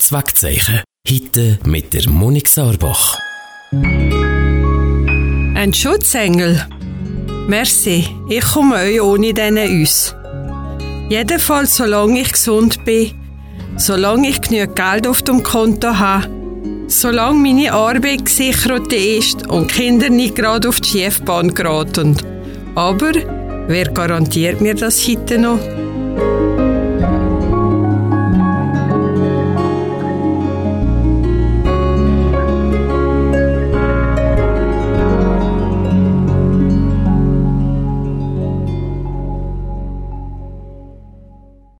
Schutzwegzeichen. Heute mit der Monik Sauerbach. Ein Schutzengel? Merci, ich komme euch ohne diesen uns. Jedenfalls solange ich gesund bin, solange ich genug Geld auf dem Konto habe, solange meine Arbeit gesichert ist und die Kinder nicht gerade auf die Schiefbahn geraten. Aber wer garantiert mir das heute noch?